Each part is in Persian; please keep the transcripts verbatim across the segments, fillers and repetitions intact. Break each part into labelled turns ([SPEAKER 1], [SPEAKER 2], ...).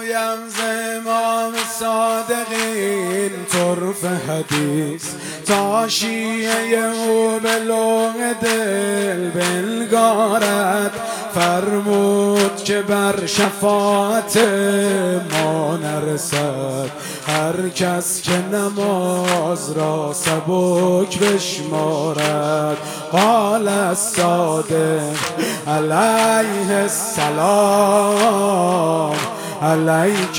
[SPEAKER 1] گویم ز امام صادقین طرف حدیث تا شیعه او به لوح دل بنگارد. فرمود که بر شفاعت ما نرسد هر کس که نماز را سبک بشمارد. قال الصادق علیه السلام علیک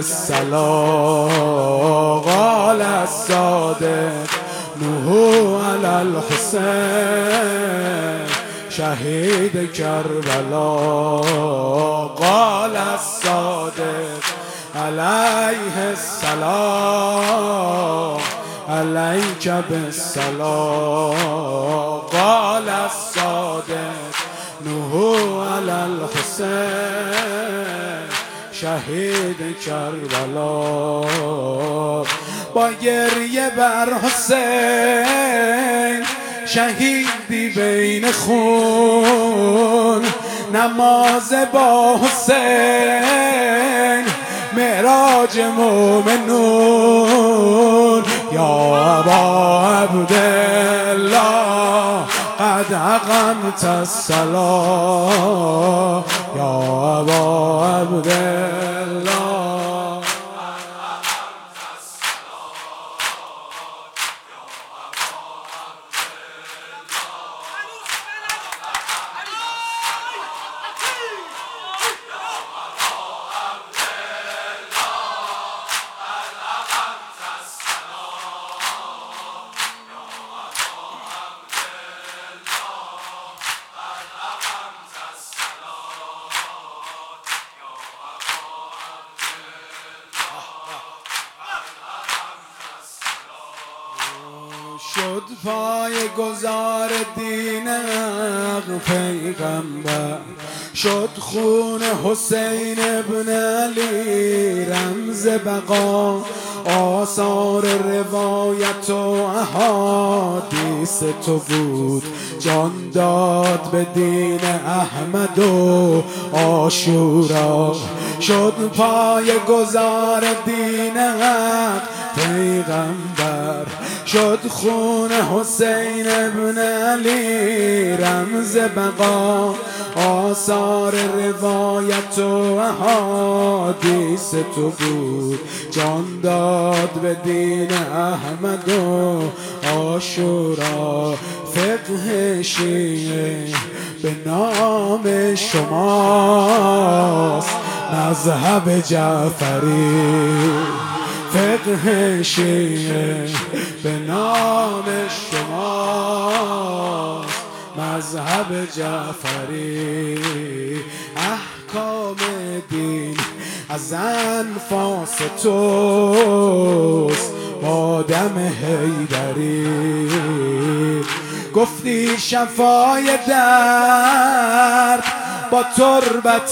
[SPEAKER 1] بالسلام. قال الصادق نوح علی الحسین شهید کربلا. قال الصادق علیه السلام علیک بالسلام. قال الصادق نوح علی الحسین شهید کربلا. با گریه بر حسین شهیدی بین خون، نماز با حسین معراج مومنون. یا ابا عبدالله قد اقمت الصلاة. یا ابا عبدالله شد پای گذار دین حق پیغمبر. شد خون حسین ابن علی رمز بقا. آثار روایت و احادیث تو بود، جان داد به دین احمد و عاشورا. شد پای گذار دین حق پیغمبر. شد خون حسین ابن علی رمز بقا. آثار روایت و احادیث تو بود، جان داد به دین احمد و عاشورا. فقه شیعه به نام شماست، مذهب جعفری. فقه شیعه به نام شماست، مذهب جعفری. احکام دین از انفاس توست با دم حیدری. گفتی شفای درد با تربت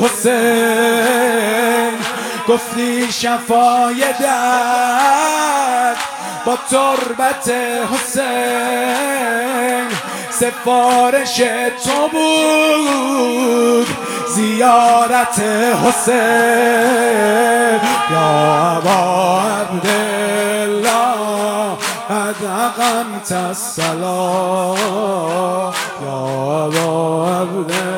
[SPEAKER 1] حسین. گفتی شفای درد با تربت حسین. سفارش تو بود زیارت حسین. یا ابا عبدالله قد اقمت الصلاة. یا ابا عبدالله